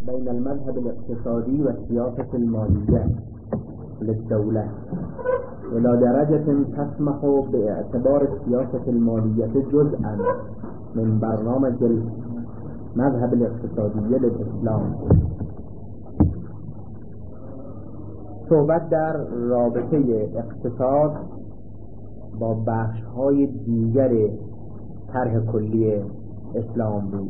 بین المذهب الاقتصادی و سیاست المالیه للدولة الى درجة تسمح باعتبار السياسة المالية جزءا من برنامج المذهب الاقتصادي للإسلام. صحبت در رابطه اقتصاد با بخش‌های دیگر طرح کلی اسلام بود.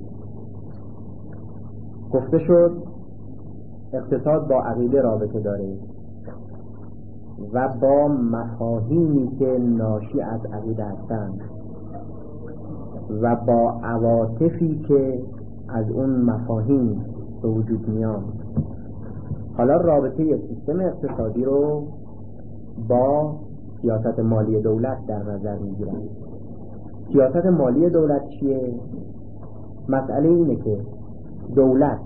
گفته شد اقتصاد با عقیده رابطه داره و با مفاهیمی که ناشی از عقیده هستند و با عواطفی که از اون مفاهیم به وجود میان. حالا رابطه سیستم اقتصادی رو با سیاست مالی دولت در نظر میگیرن. سیاست مالی دولت چیه؟ مسئله اینه که دولت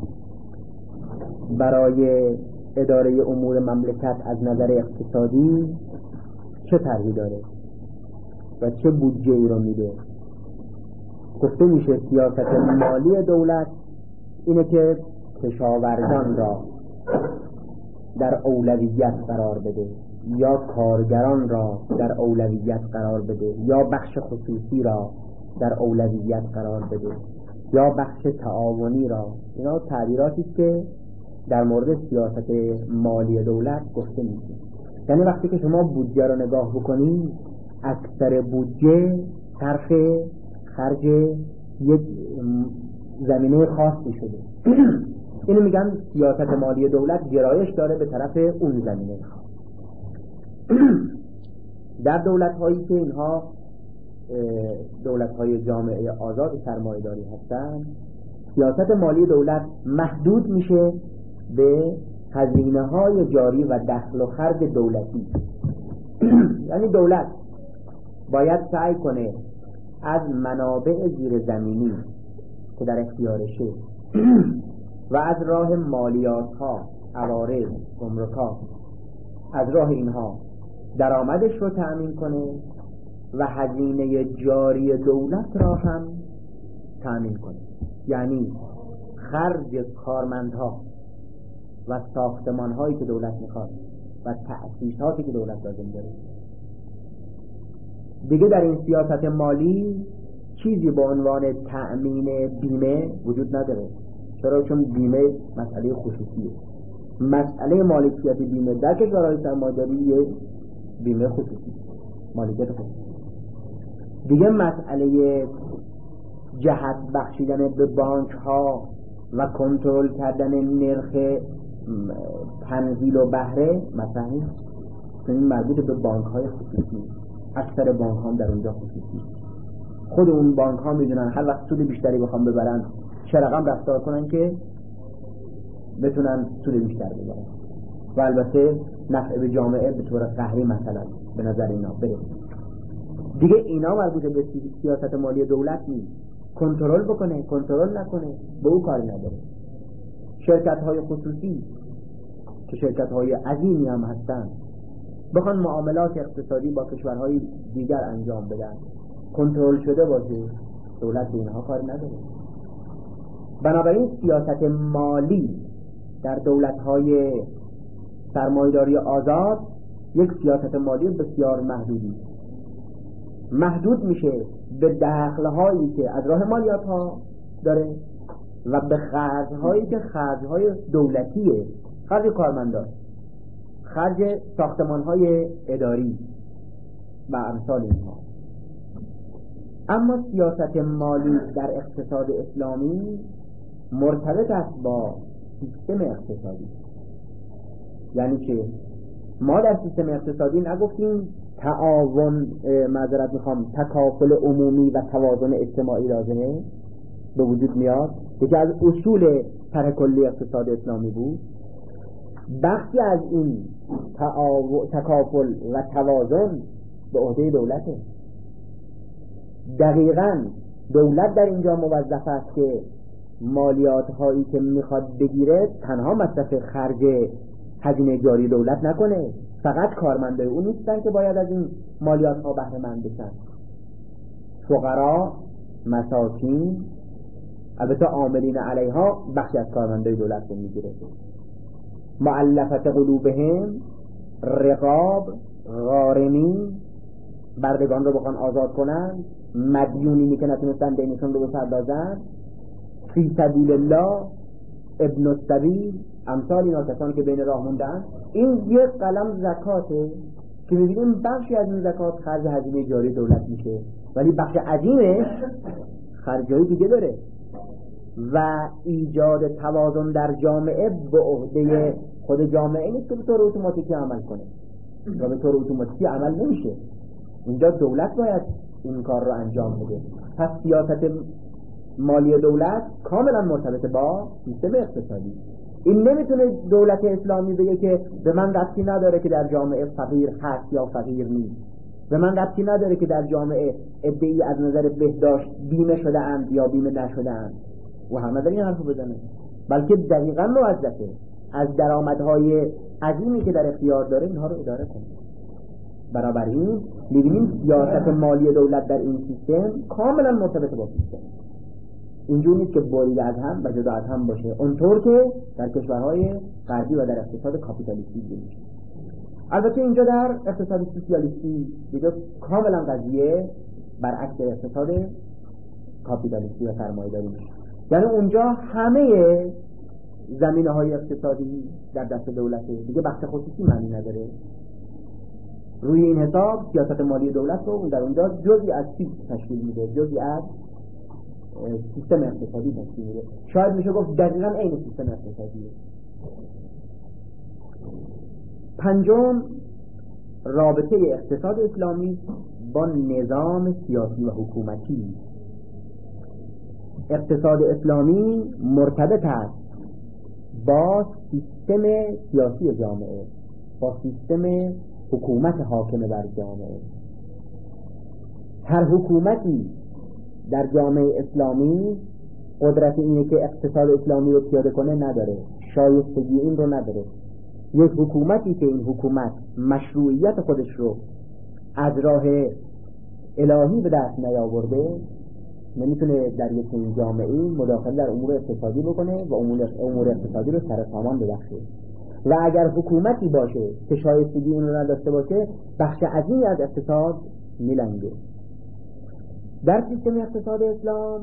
برای اداره امور مملکت از نظر اقتصادی چه طرحی داره و چه بودجه ای رو میده. گفته میشه سیاست مالی دولت اینه که کشاورزان را در اولویت قرار بده یا کارگران را در اولویت قرار بده یا بخش خصوصی را در اولویت قرار بده یا بخش تعاونی را. اینا تعبیراتی که در مورد سیاست مالی دولت گفته میشه. یعنی وقتی که شما بودجه رو نگاه بکنید، اکثر بودجه صرف خرج یک زمینه خاصی شده. اینو میگن سیاست مالی دولت گرایش داره به طرف اون زمینه خاص. در دولت هایی که اینها دولت های جامعه آزاد سرمایه‌داری هستن، سیاست مالی دولت محدود میشه به هزینه های جاری و دخل و خرج دولتی. یعنی دولت باید سعی کنه از منابع زیر زمینی که در اختیارشه و از راه مالیات ها، عوارض، گمرکات، از راه اینها درآمدش رو تأمین کنه و هزینه جاری دولت را هم تأمین کنه. یعنی خرج کارمندها و ساختمان هایی که دولت میخواد و تأسیساتی که دولت لازم داره. دیگه در این سیاست مالی چیزی به عنوان تأمین بیمه وجود نداره. چرا؟ چون بیمه مسئله خصوصیه. مسئله مالکیت بیمه در کشورهای سرمایه‌داری یه بیمه خصوصی، مالکیت خصوصی. دیگه مسئله جهت بخشیدن به بانک ها و کنترل کردن نرخ تنزیل و بهره مثلا این مربوط به بانک های خصوصی. اکثر بانک ها در اونجا خصوصی. خود اون بانک ها میدونن هر وقت سود بیشتری بخوام ببرن چه رقم رفتار کنن که بتونن سود بیشتر ببرن و البته نفع به جامعه به طور قهری مثلا به نظر اینا بره. دیگه اینا مربوط به سیاست مالی دولت نیست. کنترل بکنه، کنترل نکنه، به او کاری نداره. شرکت های خصوصی که شرکت های عظیمی هم هستن بخوان معاملات اقتصادی با کشورهای دیگر انجام بدن، کنترل شده باشه، دولت به اینها کاری نداره. بنابراین سیاست مالی در دولت‌های سرمایه‌داری آزاد یک سیاست مالی بسیار محدود میشه به دخل‌هایی که از راه مالیات‌ها داره و به خرج‌هایی که خرج‌های دولتیه، خرج کارمندان، خرج ساختمان‌های اداری و امثال اینها. اما سیاست مالی در اقتصاد اسلامی مرتبط است با سیستم اقتصادی. یعنی که ما در سیستم اقتصادی نگفتیم تکافل عمومی و توازن اجتماعی لازمه به وجود میاد، یکی از اصول طرح کلی اقتصاد اسلامی بود. بخشی از این تکافل و توازن به عهده دولته. دقیقاً دولت در اینجا موظف است که مالیات هایی که میخواد بگیره تنها مصرف خرج هزینه جاری دولت نکنه. فقط کارمندای اون نیستن که باید از این مالیات ها بهره مند بشن. فقرا، مساکین، البته عاملین علیها بخشی از کارمندای دولت رو میگیره. مؤلفت قلوبهم، رقاب، غارمین، بردگان رو بخوان آزاد کنن، مدیونینی که نتونستن دینشون رو بپردازن، فی سبیل الله، ابن السبیل، امثال اینا کسانی که بین راه موندن. این یک قلم زکاته که می‌بینیم بخشی از این زکات خرج هزینه جاری دولت میشه، ولی بخش عظیمش خرجای دیگه داره و ایجاد توازن در جامعه به عهده خود جامعه نیست که به طور اتوماتیکی عمل کنه و به طور اتوماتیکی عمل نمیشه. اینجا دولت باید این کار رو انجام بده. پس سیاست مالی دولت کاملا مرتبط با سیستم اقتصادی. این نمیتونه دولت اسلامی بگه که به من ربطی نداره که در جامعه فقیر هست یا فقیر نیست، به من ربطی نداره که در جامعه عده‌ای از نظر بهداشت بیمه شده اند یا بیمه نشده اند و همه در این حرفو بزنه، بلکه دقیقاً موظفه از درآمدهای عظیمی که در اختیار داره اینها رو اداره کنه. بنابراین می‌بینیم سیاست مالی دولت در این سیستم کاملا مرتبط با سیستم. اینجور نیست که بریده از هم و جدا از هم باشه، اونطور که در کشورهای غربی و در اقتصاد کاپیتالیستی میشه. البته اینجا در اقتصاد سوسیالیستی دیگه کاملا قضیه برعکس اقتصاد کاپیتالیستی و سرمایه‌داری میشه. یعنی اونجا همه زمینه‌های اقتصادی در دست دولته، دیگه بخش خصوصی معنی نداره. روی این حساب سیاست مالی دولت رو در اونجا جزئی از چیز تشکیل میده، جزئی از سیستم اقتصادی تشکیل میده. شاید میشه گفت دقیقاً عین سیستم اقتصادیه. پنجم، رابطه اقتصاد اسلامی با نظام سیاسی و حکومتی. اقتصاد اسلامی مرتبط است با سیستم سیاسی جامعه، با سیستم حکومت حاکم بر جامعه. هر حکومتی در جامعه اسلامی قدرت اینه که اقتصاد اسلامی رو پیاده کنه نداره، شایستگی این رو نداره. یک حکومتی که این حکومت مشروعیت خودش رو از راه الهی به دست نیاورده نمیتونه در یک جامعه مداخله در امور اقتصادی بکنه و امور اقتصادی رو سر سامان ببخشه. و اگر حکومتی باشه که شایستگی اون رو نداشته باشه، بخش عظیمی از اقتصاد میلنگه. در سیستم اقتصاد اسلام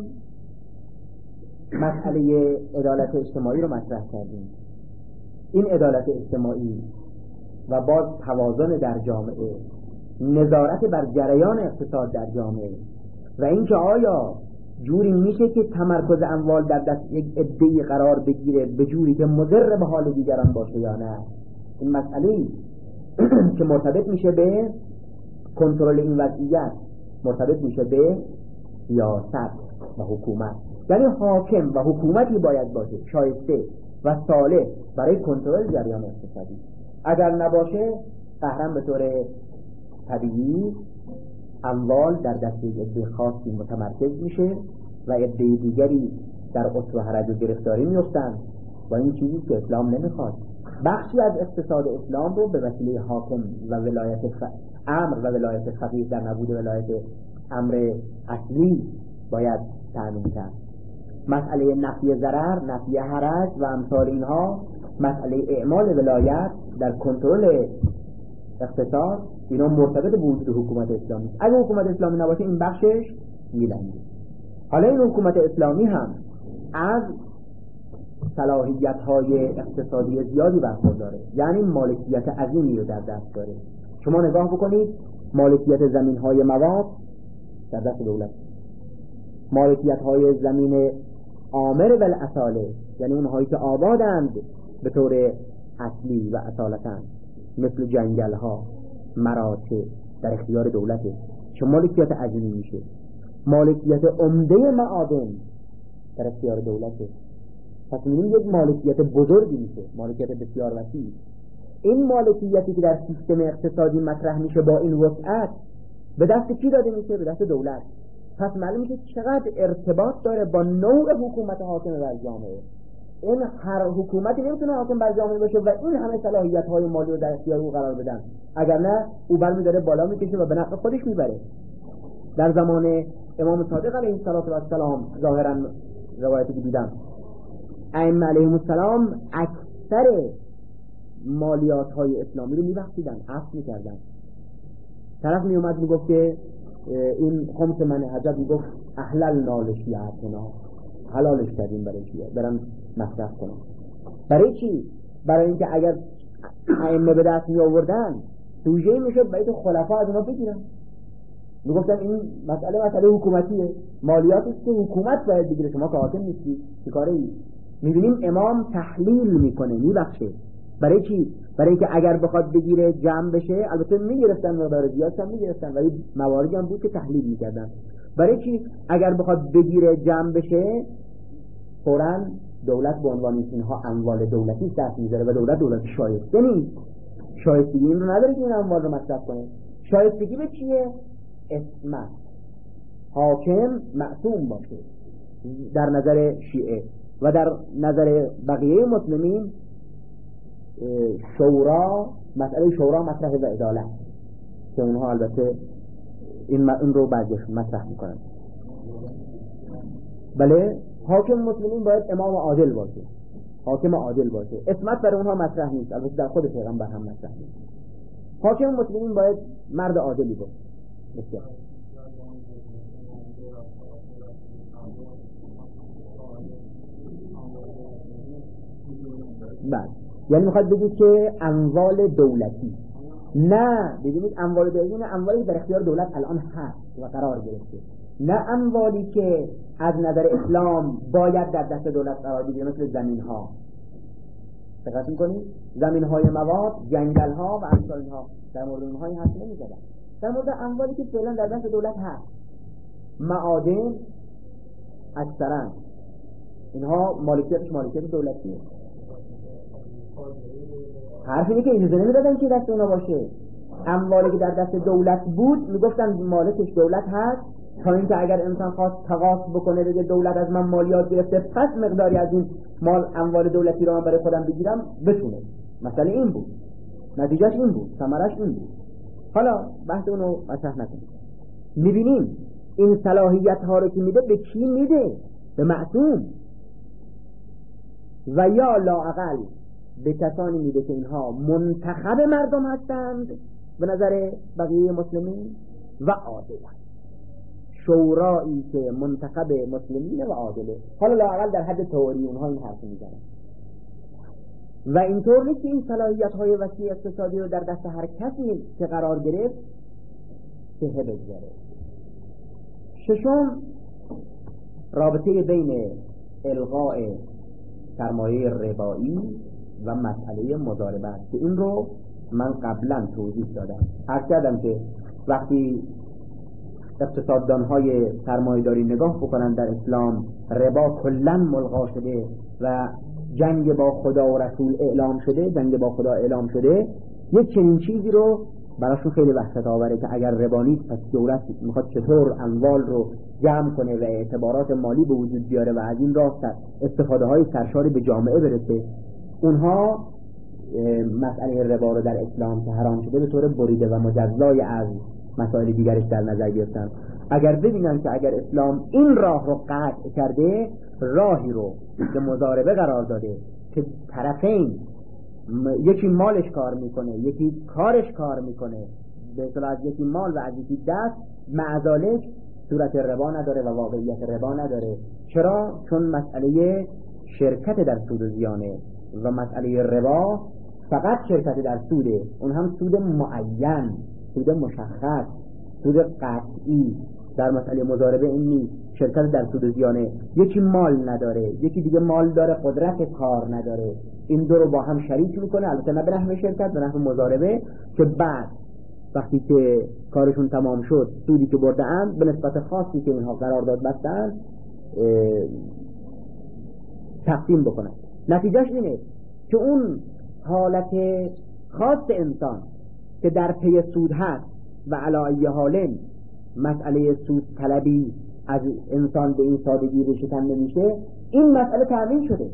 مسئله عدالت اجتماعی رو مطرح کردیم. این عدالت اجتماعی و باز توازن در جامعه، نظارت بر جریان اقتصاد در جامعه و اینکه آیا جوری میشه که تمرکز اموال در دست یک عده‌ای قرار بگیره به جوری که مضر به حال دیگران باشه یا نه، این مسئله که مرتبط میشه به کنترل این وضعیت، مرتبط میشه به سیاست و حکومت. یعنی حاکم و حکومتی باید باشه شایسته و صالح برای کنترل جریان اقتصادی. اگر نباشه قهرن به طور طبیعی اموال در دست یک عده خاصی متمرکز میشه و عده دیگری در اسر و حرج و گرفتاری میفتن و این چیزی که اسلام نمیخواد. بخشی از اقتصاد اسلام رو به وسیله حاکم و ولایت امر و ولایت فقیه در نبود ولایت امر اصلی باید تامین کرد. مسئله نفی ضرر، نفی حرج و امثال اینها، مسئله اعمال ولایت در کنترل اقتصاد، اینا مرتبط به وجود حکومت اسلامی. اگه حکومت اسلامی نباشه این بخشش میلنگه. حالا این حکومت اسلامی هم از صلاحیت‌های اقتصادی زیادی برخورداره، یعنی مالکیت عظیمی رو در دست داره. شما نگاه بکنید، مالکیت زمین‌های مواد در دست دولت، مالکیت‌های زمین عامر بالاصاله، یعنی اونهایی که آبادند به طور اصلی و اصالتاً، مثل جنگل‌ها، مراتع، در اختیار دولته. چه مالکیت عظیمی میشه. مالکیت عمده معادن در اختیار دولته. پس می‌بینیم یک مالکیت بزرگی میشه، مالکیت بسیار وسیع. این مالکیتی که در سیستم اقتصادی مطرح میشه با این وسعت به دست کی داده میشه؟ به دست دولت. پس معلوم میشه چقدر ارتباط داره با نوع حکومت حاکم بر جامعه. این هر حکومتی نمیتونه حاکم بر جامعه باشه و این همه صلاحیت‌های مالی رو در اختیار او قرار بدن، اگر نه او برمی‌داره بالا میکشه و به نفع خودش میبره. در زمان امام صادق علیه السلام ظاهراً روایتی که دیدم ائمه علیهم السلام اکثر مالیات های اسلامی رو میبخشیدن، عفو میکردن. طرف میومد میگفت که این خمس من حجب، میگفت احللنا لشیعتنا، حلالش کردیم برای شیعه برن مصرف کنن. برای چی؟ برای اینکه اگر ائمه به دست می آوردن سوژه میشد برای خلفا از اونا بگیرن. میگفتن این مسئله حکومتیه، مالیاتی که حکومت باید بگیره، شما که حاکم نیستی چه کاره ای؟ میبینیم امام تحلیل میکنه، میبخشه. برای چی؟ برای اینکه اگر بخواد بگیره جمع بشه، البته میگرفتن مقدار زیاد هم میگرفتن، ولی مواردی هم بود که تحلیل میکردن. برای چی؟ اگر بخواد بگیره جمع بشه، فوراً دولت به عنوان اینها اموال دولتی دست میذاره و دولت شایسته نیست. شایستگی این رو نداره که این اموال رو مصرف کنه. شایستگی به چیه؟ اسمت، حاکم معصوم باشه در نظر شیعه و در نظر بقیه مسلمین. شورا، مسئله شورا مطرح و عدالت که اونها البته این رو بعضیش مطرح میکنن. بله، حاکم مسلمین باید امام عادل باشه، حاکم عادل باشه. اسمت برای اونها مطرح نیست، البته در خود پیغمبر هم مطرح نیست. حاکم مسلمین باید مرد عادلی باشه. بسیار بله، یعنی میخواد بگید که اموال دولتی، نه ببینید اموال دولتی نه اموالی در اختیار دولت الان هست و قرار گرفته، نه اموالی که از نظر اسلام باید در دست دولت قرار بگیره، مثل زمین ها. دقت می‌کنید؟ زمین های مواد، جنگل ها و امثال اینها در مورد اونها این حرف نمی‌زدن. در مورد اموالی که فعلا در دست دولت هست، معادن اکثرا اینها مالکیت دولتیه. حرف اینه که اجازه نمیدادن که دست اونا باشه. اموالی که در دست دولت بود میگفتن مالکش دولت هست، تا اینکه اگر انسان خواست تقاص بکنه بگه دولت از من مالیات گرفته، پس مقداری از این مال اموال دولتی رو من برای خودم بگیرم، بتونه. مسئله این بود، نتیجهش این بود، ثمرش این بود. حالا بحث اونو مطرح نکنیم. میبینیم این صلاحیت ها رو که میده به کی میده؟ به معصوم، و یا لااقل به کسانی میده که اینها منتخب مردم هستند به نظر بقیه مسلمین و عادلند. شورایی که منتخب مسلمین و عادله. حالا لااقل در حد تئوری اونها این حرف میزنن. و اینطور نیست که این صلاحیت های وسیع اقتصادی رو در دست هر کسی که قرار گرفت که بگذاره. ششم، رابطه بین الغاء سرمایه ربایی و مسئله مضاربت که این رو من قبلا توضیح دادم. عرض کردم که وقتی اقتصاددان‌های سرمایه‌داری نگاه بکنن در اسلام، ربا کلاً ملغا شده و جنگ با خدا و رسول اعلام شده، جنگ با خدا اعلام شده. یک چنین چیزی رو براشون خیلی وحشت آوره که اگر ربا نیست پس دولت میخواد چطور اموال رو جمع کنه و اعتبارات مالی به وجود بیاره و از این راه استفاده های سرشاری به جامعه برسه. اونها مسئله ربا رو در اسلام که حرام شده به طور بریده و مجزای از مسائل دیگرش در نظر گرفتن. اگر ببینن که اگر اسلام این راه رو قطع کرده، راهی رو به مضاربه قرار داده که طرفین یکی مالش کار میکنه یکی کارش کار میکنه، به اصطلاح از یکی مال و از یکی دست، معذالک صورت ربا نداره و واقعیت ربا نداره. چرا؟ چون مسئله شرکت در سود و زیانه و مسئله ربا فقط شرکت در سوده، اون هم سود معین، سود مشخص، سود قطعی. در مسئله مضاربه این نیست، شرکت در سود و زیانه، یکی مال نداره یکی دیگه مال داره قدرت کار نداره، این دو رو با هم شریک میکنه، البته نه به نحو شرکت، به نحو مضاربه، که بعد وقتی که کارشون تمام شد سودی که برده‌اند به نسبت خاصی که اینها قرارداد بستن تقسیم بکنن. نتیجهش اینه که اون حالت خاص انسان که در پی سود هست و علی حال مسئله سود طلبی از انسان به این سادگی ریشه‌کن نمیشه، این مسئله تأمین شده.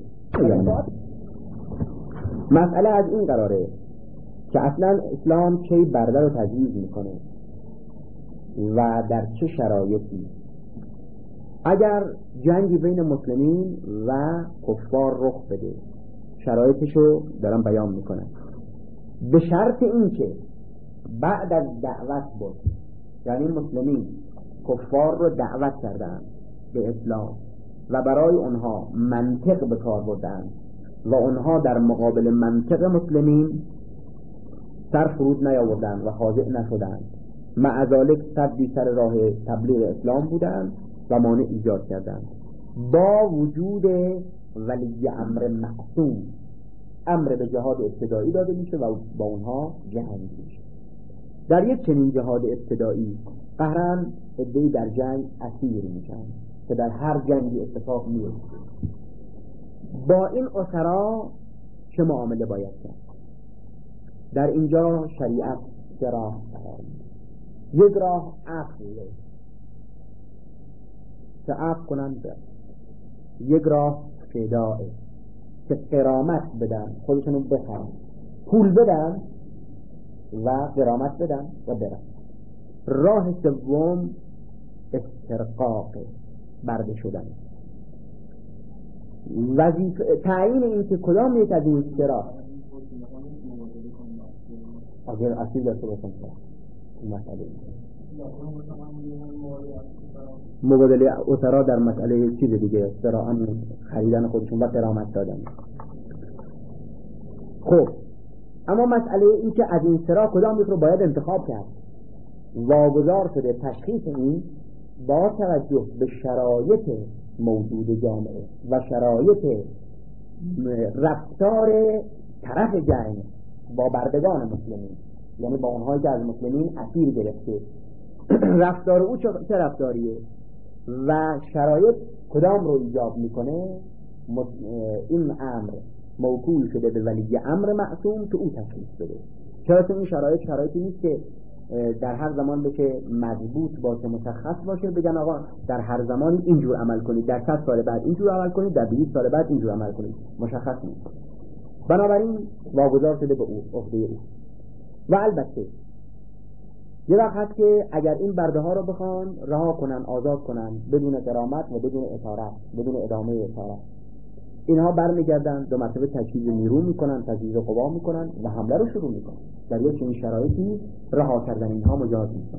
مسئله از این قراره که اصلا اسلام کی برده رو تجویز میکنه و در چه شرایطی اگر جنگی بین مسلمین و کفار رخ بده، شرایطشو دارم بیان میکنم، به شرط این که بعد از دعوت بود، یعنی مسلمین کفار رو دعوت کردن به اسلام و برای اونها منطق به کار بردن و اونها در مقابل منطق مسلمین سر فرود نیاوردن و خاضع نشدن، مع ذالک صدی سر راه تبلیغ اسلام بودن و مانع ایجاد کردن، با وجود ولی امر معصوم امر به جهاد ابتدایی داده میشه و با اونها جنگ میشه. در یک چنین جهاد ابتدایی قهرن عده‌ای در جنگ اسیر میشن که در هر جنگی اتفاق میفته. با این اسرا چه معامله باید کرد؟ در اینجا شریعت سه راه قرار میده. یک راه عقل که عقل کنند، یک راه فدائه که قرامت بدن، خودشونو بخرن، پول بدن و قرامت بدن و برن. راه سوم استرقاق، برده شدن. تعیین این که کدام یک از این سرا اگر اصیل داشته باشم مسئله مبادله اسرا در مسئله چیز دیگه، سراحا خریدن خودشون و قرامت دادن. خب اما مسئله این که از این سرا کدام یک رو باید انتخاب کرد، واگذار شده تشخیص این با توجه به شرایط موجود جامعه و شرایط رفتار طرف جنگ با بردگان مسلمین، یعنی با اونهایی که از مسلمین اسیر گرفته، رفتار او چه رفتاریه و شرایط کدام رو ایجاب میکنه. این امر موکول شده به ولی امر معصوم که او تشخیص بده. چرا این شرایطی نیست که در هر زمان بشه مضبوط باشه، مشخص باشه، بگن آقا در هر زمان اینجور عمل کنید، در 100 سال بعد اینجور عمل کنید، در 200 سال بعد اینجور عمل کنید، مشخص نیست. بنابراین واگذار شده به او، عهده او. و البته یه وقت هست که اگر این برده ها رو بخوان رها کنن، آزاد کنن بدون غرامت و بدون اطارت، بدون ادامه اطارت، اینها برمیگردن دو مرتبه تجهیز نیرو میکنن، تجهیز قوا میکنن و حمله رو شروع میکنن. در یک چنین شرایطی رها کردن اینها مجاز نیست.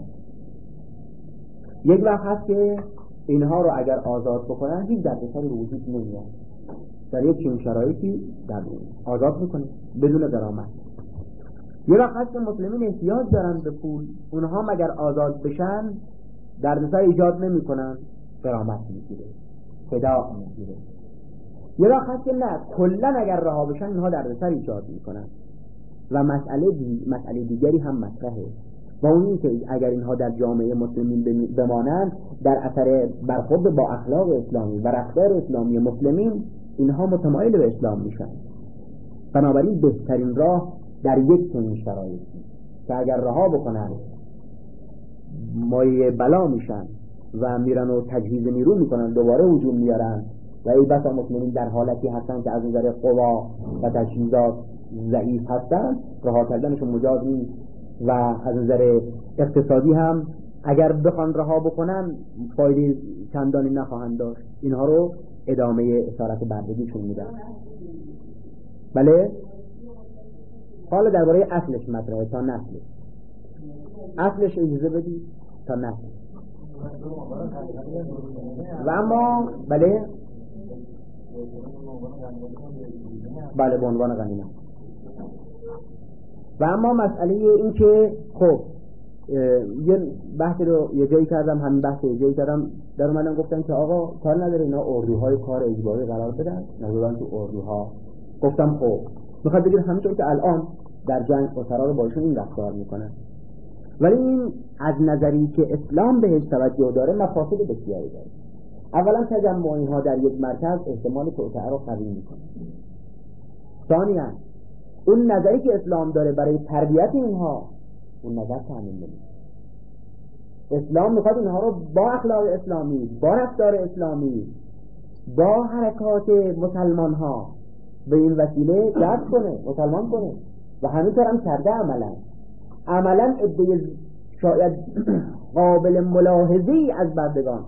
یک وقت هست که اینها رو اگر آزاد بکنن هیچ دردسری رو وجود نمیاد. در یک چنین شرایطی آزاد میکنه بدون غرامت. یه وقت هست که مسلمین احتیاج دارن به پول، اونها مگر آزاد بشن دردسر ایجاد نمیکنن، غرامت میگیره، فدا میگیره. یه وقت هست که نه، کلن اگر رها بشن اینها دردسر ایجاد میکنن. و مسئله دیگری هم مطرحه و اون این که اگر اینها در جامعه مسلمین بمانند، در اثر برخورد با اخلاق اسلامی و رفتار اسلامی مسلمین اینها متمایل به اسلام میشن. بنابراین بهترین راه در یک چنین شرایط که اگر رها بکنن مایه بلا میشن و میرن و تجهیز نیرو میکنن، دوباره هجوم میارن و ای بسا مسلمین در حالتی هستن که از نظر قوا و تجهیزات ضعیف هستن، رها کردنشون مجاز نیست و از نظر اقتصادی هم اگر بخوان رها بکنن فایده چندانی نخواهند داشت. اینها رو ادامه اسارت بردگیشون میدن. بله، حالا درباره اصلش مطرحه تا نسلش. اصلش اجازه بدید تا نسل. و اما بله به عنوان غنیمت. و اما مسئله این که خب یه بحث رو یه جایی کردم، همین بحث یه جایی کردم، در اومدن گفتن که آقا کار نداره اینا اردوهای کار اجباری قرار بدن، نظران تو اردوها. گفتم خب میخواد بگیر همینطور که الان در جنگ اسرا رو باشون این رفتار میکنن، ولی این از نظری که اسلام بهش توجه داره مفاسد بسیاری داره. اولا تجمع اینها در یک مرکز احتمال توسعه رو قوی میکنه. ثانیاً اون نظری که اسلام داره برای تربیت اینها، اون نظر تامین نمیشه. اسلام میخواد اینها رو با اخلاق اسلامی، با رفتار اسلامی، با حرکات مسلمان ها به این وسیله جذب کنه، مسلمان کنه و همینطور هم کرده. عملا عده شاید قابل ملاحظه‌ای از بردگان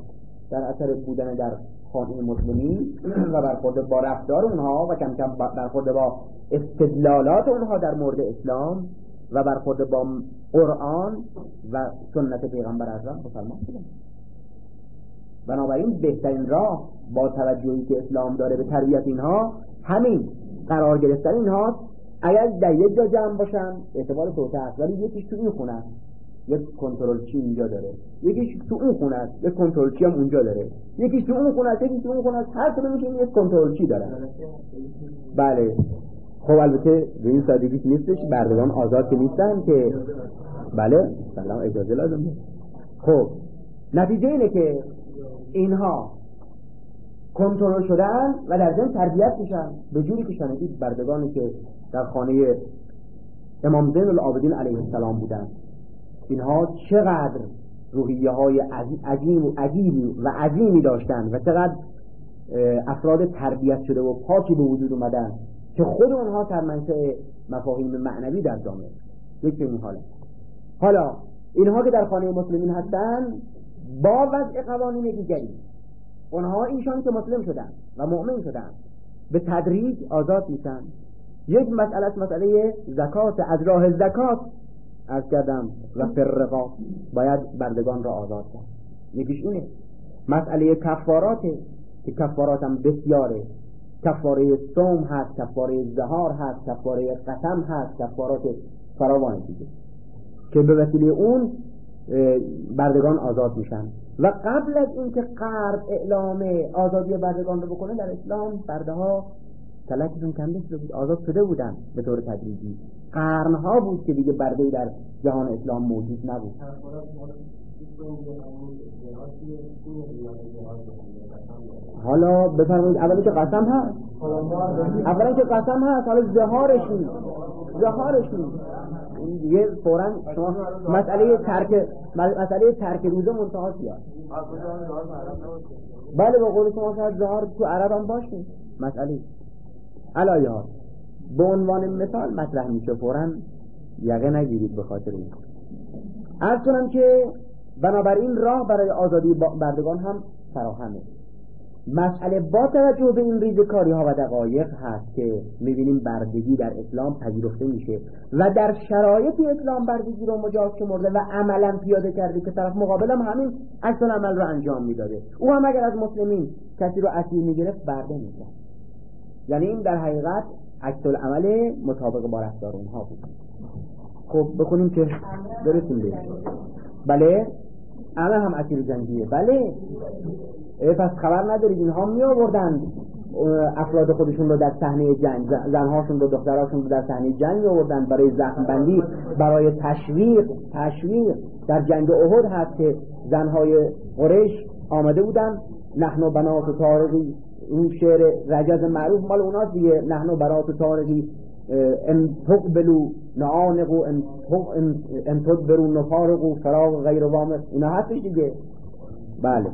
در اثر بودن در خانه مسلمین و برخورد با رفتار اونها و کم کم برخورد با استدلالات اونها در مورد اسلام و برخورد با قرآن و سنت پیغمبر اعظم مسلمان شدن. بنابراین بهترین راه با توجهی که اسلام داره به تربیت اینها همین قرار گرفتن اینها. اگر در یک جا جمع باشن اعتبار توسعه است، ولی یکیش تو این خونه است یک کنترلچی اینجا داره، یکیش تو اون خونه است یک کنترلچی هم اونجا داره، یکیش تو اون خونه است یکیش تو اون خونه است، هر کدومشون یک کنترلچی داره. بله خب البته به این سادگی نیستش، بردگان آزاد که نیستن که بله سلام اجازه لازم. خب نتیجه اینه که اینها کنترل شدن و در ضمن تربیت میشن به جوری که شنیدید بردگانی که در خانه امام زین العابدین علیه السلام بودن اینها چقدر روحیه های عجیبی و عظیمی داشتن و چقدر افراد تربیت شده و پاکی به وجود اومدن که خود اونها سرمنشأ مفاهیم معنوی در جامعه. یک این حالا اینها که در خانه مسلمین هستن با وضع قوانین دیگری اونها اینشان که مسلم شدن و مؤمن شدن به تدریج آزاد میشن. یک مسئله است مسئله زکات، از راه زکات عرض کردم و فرقا باید بردگان را آزاد کرد. یکیش اینه. مسئله کفاراته که کفارات هم بسیاره، کفاره صوم هست، کفاره ظهار هست، کفاره قسم هست، کفارات فراوان دیگه که به وسیله اون بردگان آزاد میشن. و قبل از اینکه غرب اعلام آزادی بردگان رو بکنه در اسلام برده ها کلکشون کنده شده بود، آزاد شده بودن به طور تدریجی. قرنها بود که دیگه برده در جهان اسلام موجود نبود. حالا بفرمایید اولی که قسم هست، حالا زهارش نیست یه فوراً شما مسئله ترک روزه منتها بیاد. بله به قول شما شاید زهار تو عرب هم باشه مسئله علایه به عنوان مثال مطرح میشه، فوراً یقه نگیرید به خاطر این. عرض کنم که بنابراین راه برای آزادی بردگان هم فراهمه. مسئله با توجه به این ریزکاری ها و دقایق هست که میبینیم بردگی در اسلام پذیرفته میشه و در شرایطی اسلام بردگی رو مجاز شمرده و عملا پیاده کرده که طرف مقابل هم همین عکس العمل رو انجام میداده. او هم اگر از مسلمین کسی رو اسیر میگرفت برده میکرد. یعنی این در حقیقت عکس العمل مطابق با رفتار اونها بود. خب بخونیم که برسیم بهش. بله همه هم اسیر جنگیه. بله پس خبر ندارید اینها می آوردن افراد خودشون رو در صحنه جنگ، زنهاشون رو دختراشون رو در صحنه جنگ می آوردن برای زخم بندی، برای تشویق. در جنگ احد هست که زنهای قریش آمده بودن نحن بنات طارقی، اون شعر رجز معروف مال اوناست دیگه، نحن بنات طارقی ان تقبلوا نعانق ان تدبروا نفارق فراغ غیر وامق، اینا هستش دیگه. بله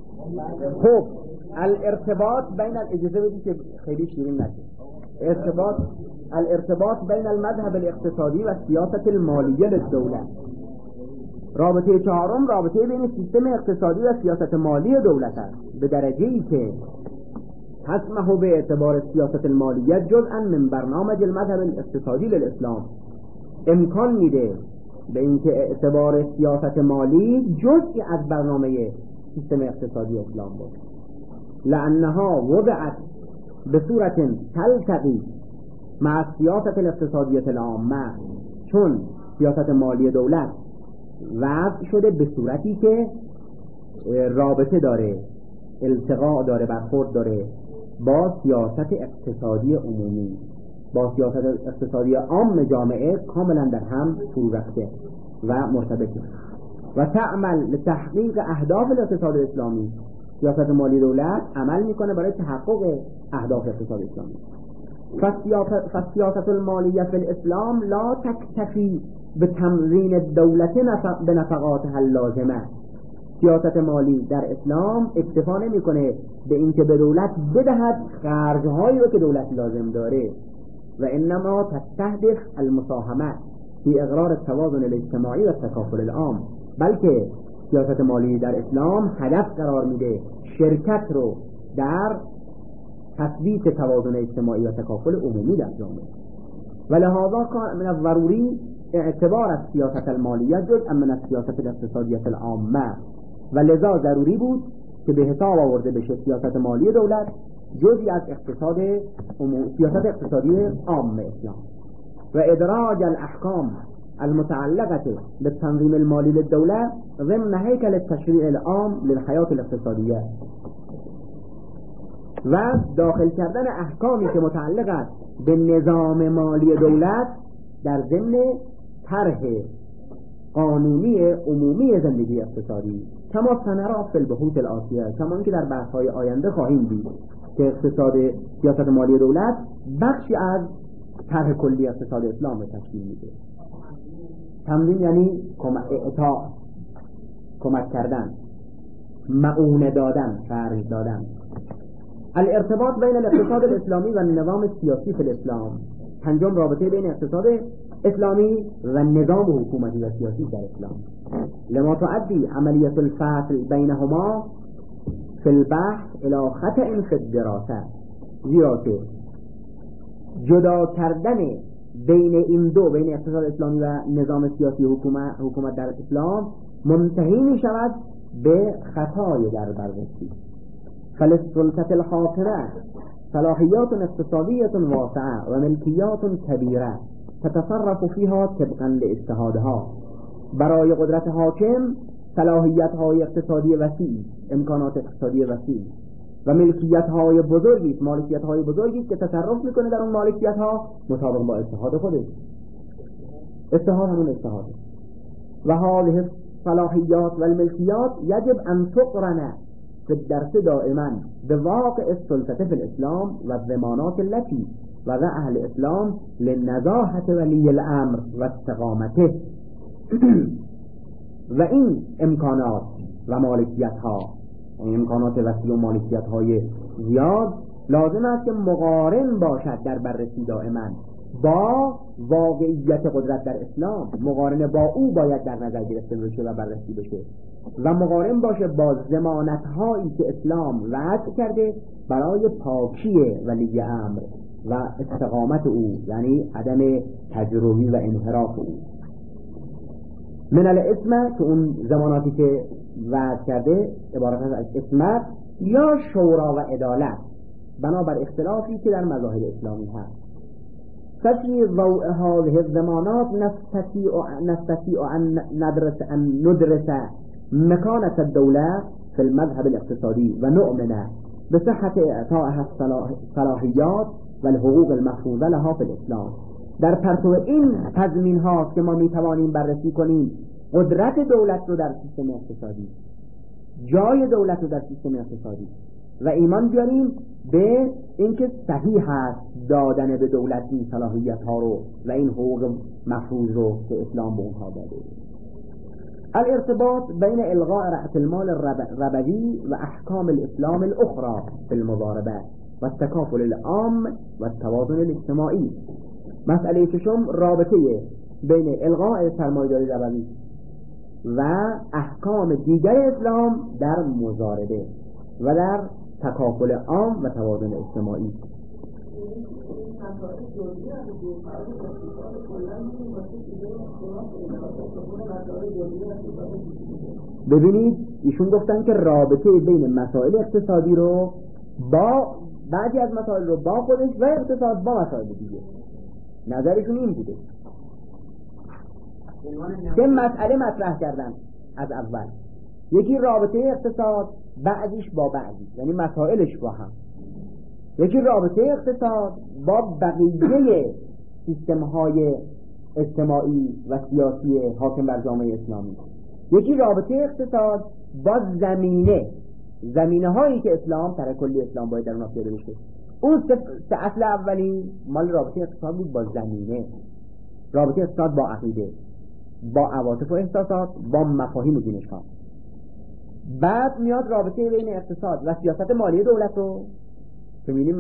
خب الارتباط بین الاجازه بدی که خیلی شیرین نشه، الارتباط بین المذهب الاقتصادی و سیاست المالیه للدوله. رابطه چهارم رابطه بین سیستم اقتصادی و سیاست مالی دولت است، به درجه‌ای که تسمح به اعتبار سیاست المالیه جزءا من برنامج المذهب الاقتصادی للاسلام، امکان میده به اینکه اعتبار سیاست مالی جزئی از برنامه سیستم اقتصادی اسلام باشه، لانها وضعت به صورت تلتقی مع سیاست الاقتصادیه العامه، چون سیاست مالی دولت وضع شده به صورتی که رابطه داره، التقاء داره، برخورد داره با سیاست اقتصادی عمومی، با سیاست اقتصادی عام جامعه کاملا در هم فرو رفته و مرتبطه و تعمل لتحقیق اهداف الاقتصاد الاسلامی. سیاست مالی دولت عمل میکنه برای تحقق اهداف اقتصاد اسلامی. فالسیاست المالیه فی الاسلام لا تکتفی به تمرین الدولت بنفقاتها اللازمه. سیاست مالی در اسلام اکتفا نمیکنه به اینکه به دولت بدهد خرجهایی رو که دولت لازم داره، و انما تستهدف المساهمه فی اقرار التوازن الاجتماعی و التکافل العام، بلکه سیاست مالی در اسلام هدف قرار میده شرکت رو در تثبیت توازن اجتماعی و تکافل عمومی در جامعه و لهذا کان من الضروری اعتبار السیاست المالیه جزءا من السیاست الاقتصادیه العامه و لذا ضروری بود که به حساب آورده بشه سیاست مالی دولت جزئی از سیاست اقتصادی عام اسلام و ادراج الاحکام المتعلقة بالتنظيم المالي للدولة ضمن هيكل التشريع العام للحياة الاقتصادية و داخل کردن احکامی که متعلق است به نظام مالی دولت در ضمن طرح قانونی عمومی زندگی اقتصادی کما سنرا فی البحوث الآتیه، کما اینکه در بحث‌های آینده خواهیم دید که اقتصاد سیاست مالی دولت بخشی از طرح کلی اقتصاد اسلام رو تشکیل میده. تمرین یعنی اطاع، کمک کردن، معونه دادن، خرج دادن. الارتباط بین الاقتصاد الاسلامی و النظام السیاسی فی الاسلام، پنجم رابطه بین اقتصاد اسلامی و نظام حکومتی و سیاسی در اسلام. لما تؤدي عملیت الفصل بینهما فی البحث الى خطأ فی الدراسه، زیرا که جدا کردن بین این دو، بین اقتصاد اسلامی و نظام سیاسی حکومت در اسلام منتهی می شود به خطای در بررسی. فللسلطة الحاكمة صلاحيات اقتصادية واسعة وملكيات كبيرة تتصرف فيها طبقا لاجتهادها. برای قدرت حاکم صلاحیت‌های اقتصادی وسیع، امکانات اقتصادی وسیع و ملکیت‌های بزرگی، مالکیت‌های بزرگی که تصرف میکنه در اون مالکیت‌ها مطابق با اجتهاد خودش. اجتهاد همون اجتهاد. و هذه الصلاحيات والملكيات يجب ان تقرن في الدرس دائما بواقع السلطة في الاسلام والضمانات التي وضعها الاسلام لنزاهة ولي الامر واستقامته. و این امکانات و مالکیت‌ها، امکانات وسیع و مالکیت‌های زیاد لازم است که مقارن باشد در بررسی دائما با واقعیت قدرت در اسلام، مقارنه با او باید در نظر گرفته بشه و بررسی بشه و مقارن باشه با ضمانت‌هایی که اسلام وضع کرده برای پاکی ولی امر و استقامت او، یعنی عدم تجربی و انحراف او. من الاسمه که اون ضماناتی که وضع کرده عبارت از اسمت یا شورا و عدالت بنابر اختلافی که در مذاهب اسلامی هست. ففي ضوء هذه الضمانات نستطيع أن ندرس مكانة الدولة في المذهب الاقتصادي ونؤمن بصحة إعطائها الصلاحيات والحقوق المفروضة لها في الإسلام. در پرتو این تضمین هاست که ما میتوانیم بررسی کنیم قدرت دولت رو در سیستم اقتصادی، جای دولت رو در سیستم اقتصادی و ایمان بیاریم به اینکه صحیح هست دادن به دولت این صلاحیت ها رو و این حقوق مفروض رو که اسلام به اونها داده. الارتباط بین الغاء رأس المال الربوی و احکام الاسلام الاخرى في المضاربه و التکافل العام و التوازن الاجتماعی. مسئله ششم رابطه بین الغاء سرمایه‌داری ربوی و احکام دیگر اسلام در مضاربه و در تکافل عام و توازن اجتماعی. ببینید ایشون گفتن که رابطه بین مسائل اقتصادی رو با بعضی از مسائل رو با خودش و اقتصاد با مسائل دیگه. نظرشون این بوده که مسئله مطرح کردن از اول، یکی رابطه اقتصاد بعضیش با بعضی، یعنی مسائلش با هم، یکی رابطه اقتصاد با بقیه سیستم‌های اجتماعی و سیاسی حاکم بر جامعه اسلامی، یکی رابطه اقتصاد با زمینه هایی که اسلام طرح کلی اسلام باید در اونها پیاده بشه. اون سه اصل اولی مال رابطه اقتصاد بود با زمینه، رابطه اقتصاد با عقیده، با عواطف و احساسات، با مفاهیم و دینش‌ها. بعد میاد رابطه بین اقتصاد و سیاست مالی دولت رو که می‌بینیم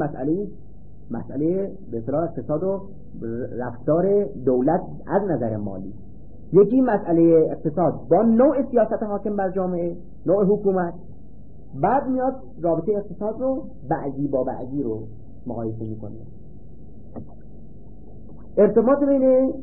مسئله به اصطلاح اقتصاد و رفتار دولت از نظر مالی یکی مسئله اقتصاد با نوع سیاست حاکم بر جامعه، نوع حکومت، بعد میاد رابطه اقتصاد رو بعضی با بعضی رو مقایسه میکنه. ارتباط بین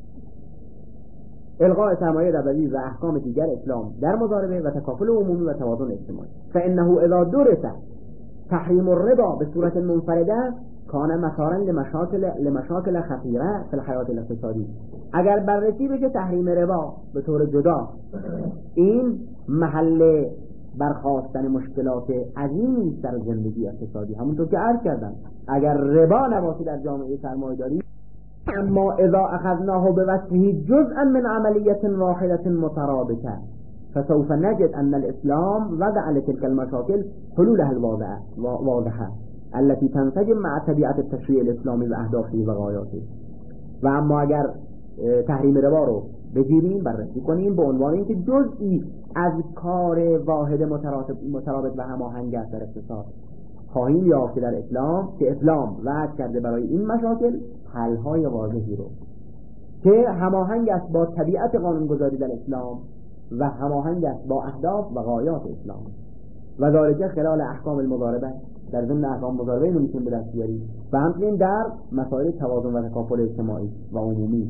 الغاء سرمایه دولتی و احکام دیگر اسلام در مضاربه و تکافل عمومی و توازن اجتماعی. فانه اذا درس تحریم الربا به صورت منفرده کان مسارا لمشاکل خطیره فی الحیات الاقتصادی. اگر بررسی بشه تحریم ربا به طور جدا، این محل برخاستن مشکلات عظیمی در زندگی اقتصادی. همونطور که عرض کردم اگر ربا نباشه در جامعه سرمایه‌داری، اما اذا اخذناه بوصفه جزءا من عملية واحدة مترابطة فسوف نجد ان الاسلام وضع لتلك المشاكل حلولها الواضحة التي تنسجم مع طبيعة التشريع الاسلامي و اهدافه و غایاته. و اما اگر تحریم ربا رو بگیریم بررسی کنیم به عنوان اینکه جزئی از کار واحد مترابط و هماهنگ است در اقتصاد، خواهیم یافت در اسلام که اسلام وضع کرده برای این مشاکل حل‌های واضحی رو که هماهنگ است با طبیعت قانونگذاری در اسلام و هماهنگ است با اهداف و غایات اسلام. و ذالک خلال احکام المضاربه، در ضمن احکام مضاربه اینو میتونیم به دست بیاریم و همچنین در مسائل توازن و تکافل اجتماعی و عمومی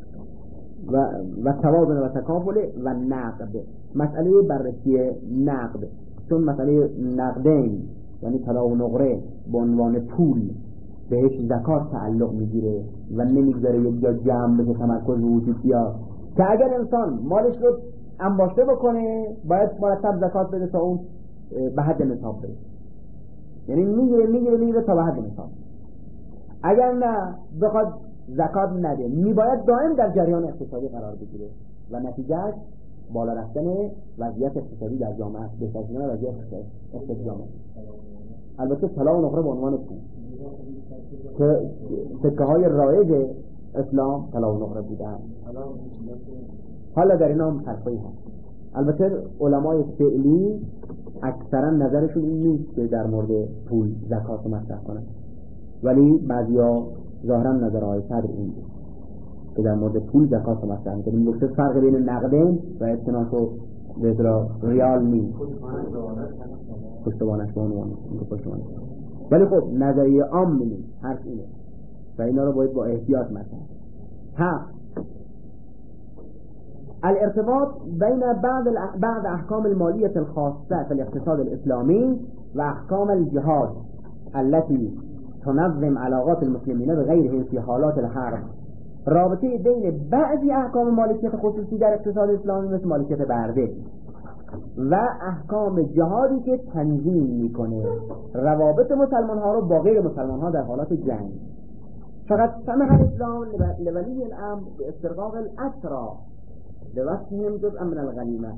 و توازن و تکافل و نقد. مسئله بررسی نقد، چون مسئله نقدین یعنی طلا و نقره به عنوان پول بهش زکات تعلق میگیره و نمیگذاره یک جا جمع بشه تمرکز وجود بیاد، که اگر انسان مالش رو انباشته بکنه باید مرتب زکات بده تا اون به حد نصاب برسه، یعنی میگیره تا به حد نصاب. اگر نه بخواد زکات نده میباید دائم در جریان اقتصادی قرار بگیره و نتیجهش بالا رفتن وضعیت اقتصادی در جامعه است، بهتر شدن وضعیت اقتصادی جامعه. البته طلا و نقره به عنوان پول که سکه های رایج اسلام طلا و نقره بودن، حالا در این هم فرقی هست. البته علمای فعلی اکثرا نظرشون این نیست که در مورد پول زکات مطرح کنن، ولی بعضیا ظاهرا نظرهای صدر این که در مورد پول زکات مطرح میکنن. این گفته فرق بین نقدین و اعتناشو به اصطلاح ریال نیست، پشتوانش به عنوان پشتوانش. ولی خب نظریه عام نیست، حرف اینه و اینا رو باید با احتیاط مطرح. الارتباط بين بعض احكام المالية الخاصة في الاقتصاد الاسلامي واحكام الجهاد التي تنظم علاقات المسلمين بغيرهم في حالات الحرب. رابطه بین بعضی احکام مالکیت خصوصی در اقتصاد اسلامی مثل مالکیت برده و احکام جهادی که تنظیم میکنه روابط مسلمان ها رو با غیر مسلمان ها در حالات جنگ. فقط سمح الاسلام لولی الامر باسترقاق الاسرى لوصفهم جزءا من الغنیمه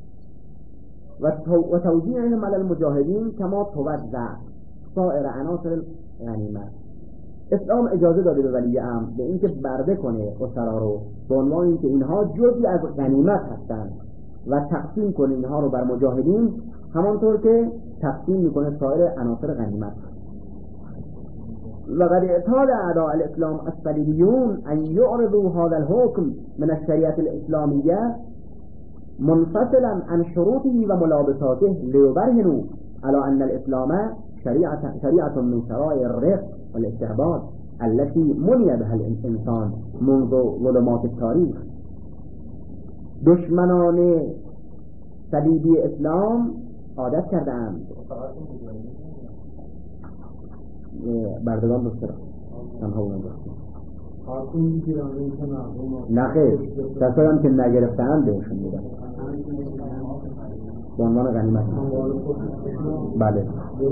و توزیعهم على المجاهدین کما توزع سایر عناصر الغنیمه. اسلام اجازه داده به ولی امر به اینکه برده کنه اسرا رو به عنوان اینکه اینها جزئی از غنیمت هستند و تقسیم کنه اینها رو بر مجاهدین همانطور که تقسیم میکنه سایر عناصر غنیمت. وقد اعتاد اعداء الاسلام الصلیبیون ان يعرضوا هذا الحكم من الشریعة الاسلامیه منفصلا عن شروطه و ملابساته ليبرهنوا على ان الاسلام شریعة من شرائع الرق والاستعباد التي مني بها الانسان منذ ظلمات التاریخ. دشمنان صلیبی اسلام عادت کردند بردگان بسترا تنها اونم نه خیر کسایی هم که نگرفتند بهشون میدن به عنوان غنیمت. بله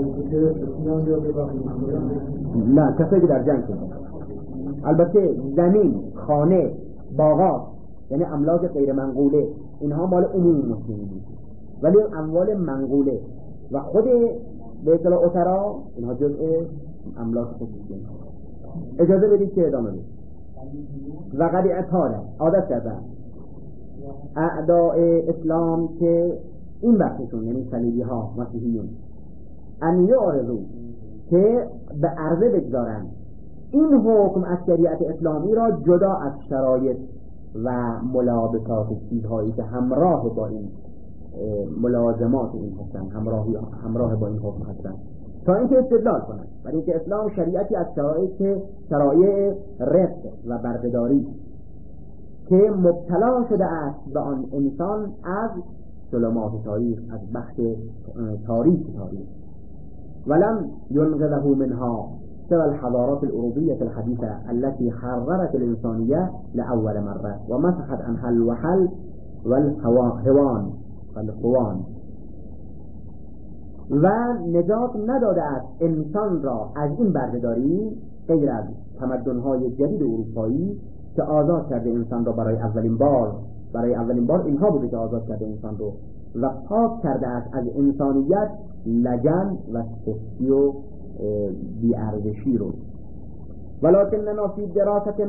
نه کسایی که در جنگ شدن. البته زمین، خانه، باغات یعنی املاک غیر منقوله اینها مال عموم مسلمین بود، ولی اموال منقوله و خود به اصطلاح اسرا اینها جزء املاک خصوصی. اجازه بدید که ادامه بدید. و قد اعتاد عادت کردن اعداء اسلام که این بحثشون یعنی صلیبی ها مسیحیون ان یعرضوا که به عرضه بگذارن این حکم از شریعت اسلامی را جدا از شرایط و ملابسات چیزهایی که همراه با این ملازمات این هستن، همراه با این حکم هستن، تا اینکه استدلال کنن. برای اینکه اسلام شریعتی از شرایع رفق و بردهداری که مبتلا شده است به آن انسان از ظلمات تاریخ، از بخش تاریخ ولم ينقذه منها سوى الحضارات الأوروبية الحديثة التي حررت الإنسانية لأول مرة ومسحت عنها الوحل والهوان و نجات نداده است انسان را از این بردهداری غیر از تمدن‌های جدید اروپایی که آزاد کرده انسان را برای اولین بار اینها بوده که آزاد کرده انسان رو و پاک کرده است از انسانیت لجن و سستی و بی‌ارزشی رو. ولكننا في دراسة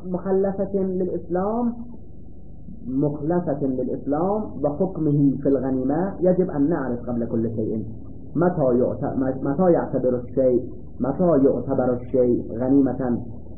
مخلصة للإسلام وحكمه في الغنيمة يجب أن نعرف قبل كل شيء متى يعتبر الشيء غنيمة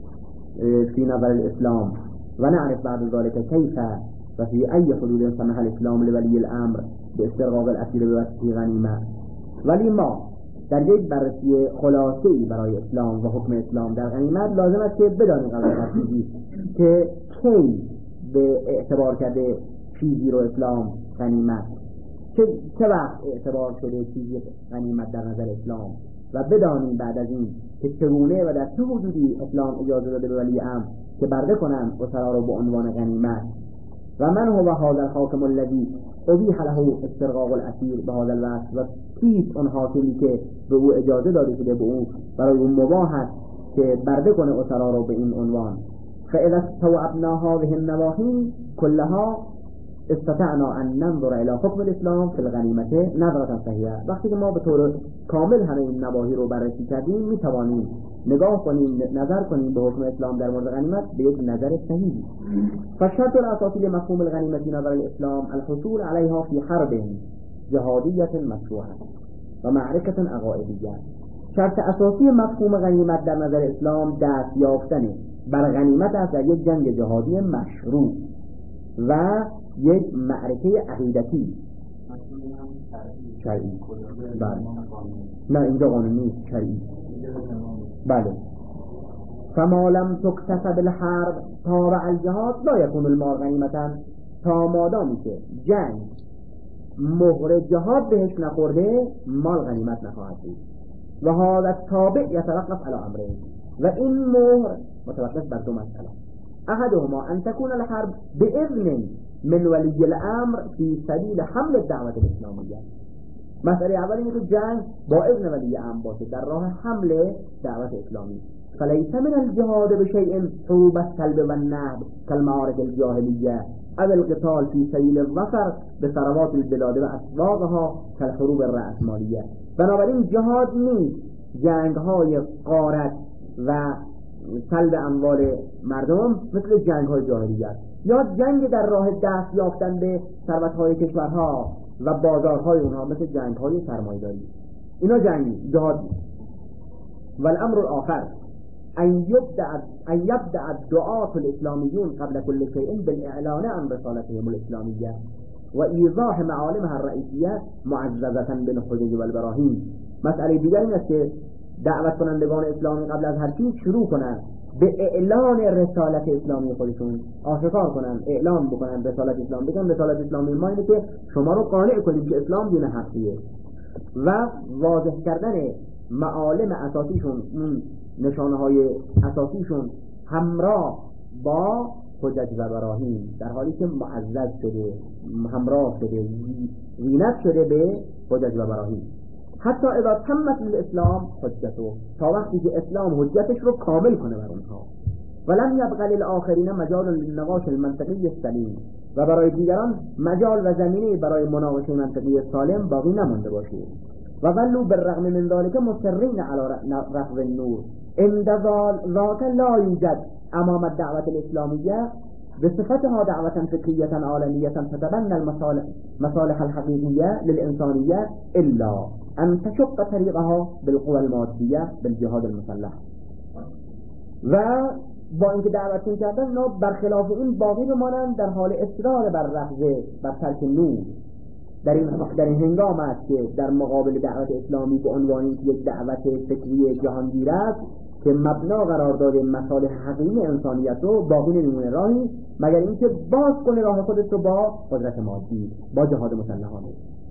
في نظر الإسلام، ونعرف بعد ذلك كيف وفي أي حدود سمح الإسلام لولي الأمر باسترغاق الأسير بواسطه غنیمه. ولی ما در یک بررسی خلاصه‌ای برای اسلام و حکم اسلام در غنیمت لازم است که بدانیم قبل از چیزی که کی به اعتبار کرده چیزی رو اسلام غنیمت، چه وقت اعتبار شده چیزی غنیمت در نظر اسلام، و بدانیم بعد از این که چگونه و در چه حدودی اسلام اجازه داده به ولی امر که برده کنند اسرا رو به عنوان غنیمت. و من هو هذا الحاکم الذی ابیح له استرقاق الاسیر به هذا الوصف، و کیست اون حاکمی که به او اجازه داده شده به او برای اون مباح است که برده کنه اسرا رو به این عنوان. فاذا استوعبنا هذه النواحی كلها استطعنا ان ننظر الى حکم الاسلام فی الغنیمه نظرة صحیحه. وقتی که ما به طور کامل همه این نواحی رو بررسی کردیم میتوانیم نگاه کنیم، نظر کنیم به حکم اسلام در مورد غنیمت به یک نظر صحیحی. فالشرط الاساسی لمفهوم الغنیمه فی نظر الاسلام الحصول علیها فی حرب جهادیه مشروعه و معرکه عقائدیه. شرط اساسی مفهوم غنیمت در نظر اسلام دست یافتن بر غنیمت است در یک جنگ جهادی مشروع و یک معرکه عقیدتی شرعی. بله نه اینجا قانونی نیست، شرعی. بله. فما لم تكتسب الحرب تابع الجهاد لا يكون المال غنیمتا، تا مادامی که جنگ مهر جهاد بهش نخورده مال غنیمت نخواهد بود. و هذا التابع يتوقف على امرين، و این مهر متوقف بر دو مسئله. احدهما ان تكون الحرب باذن من ولی الامر فی سبیل حمل الدعوت الاسلامیه. مسئله اول اینه که جنگ با اذن ولی امر باشه در راه حمل دعوت اسلامی. فلیس من الجهاد بشیء حروب السلب والنهب كالمعارك الجاهلیه او القتال فی سبیل الظفر بثروات البلاد و اسواقها كالحروب الرأسمالیه. بنابراین جهاد نیست جنگ های غارت و سلب اموال مردم مثل جنگ های جاهلیه، یا جنگ در راه دست یافتن به ثروت های کشورها و بازارهای اونها مثل جنگ های سرمایه‌داری. اینا جهاد نیست. والامر الاخر ان يبدأ الدعاة الاسلامیون قبل كل شيء بالاعلان عن رسالتهم الاسلامیه و ایضاح معالمها الرئیسیه معززة بالحجج والبراهین. مسئله دیگر این است که دعوت کنندگان اسلامی قبل از هر چیز شروع کنند به اعلان رسالت اسلامی خودشون، آشکار کنند، اعلام بکنند رسالت اسلام، بگن رسالت اسلامی ما اینه که شما رو قانع کنیم که اسلام دین حقیه، و واضح کردن معالم اساسیشون، نشانه های اساسیشون همراه با حجج و براهین، در حالی که معزز شده، همراه شده، زینت شده به حجج و براهین. حتی اذا تمت الاسلام حجته، تا وقتی که اسلام حجتش رو کامل کنه بر اونها. ولم يبقى للآخرین مجال للنقاش المنطقی السلیم، و برای دیگران مجال و زمینه برای مناقشه منطقی سالم باقی نمونده باشه. و ظلوا بالرغم من ذلك مصرین على رفض النور عند ذاك لا يوجد امام الدعوة الاسلامیه بصفتها دعوة فكرية عالمية تتبنى المصالح الحقيقية للإنسانية إلا أن تشق طريقها بالقوى المادية بالجهاد المسلح. و با اینکه دعوتشون کردن اونا برخلاف این باقی بمانند در حال اصرار بر رفض بر ترک نور. در این هنگام است که در مقابل دعوت اسلامی به عنوان یک دعوت فکری جهانگیر است که مبنا قرار داده مصالح حقیقی انسانیت رو، باقی نمیمونه راهی مگر اینکه باز کنه راه خودش رو با قدرت مادی، با جهاد مسلحانه.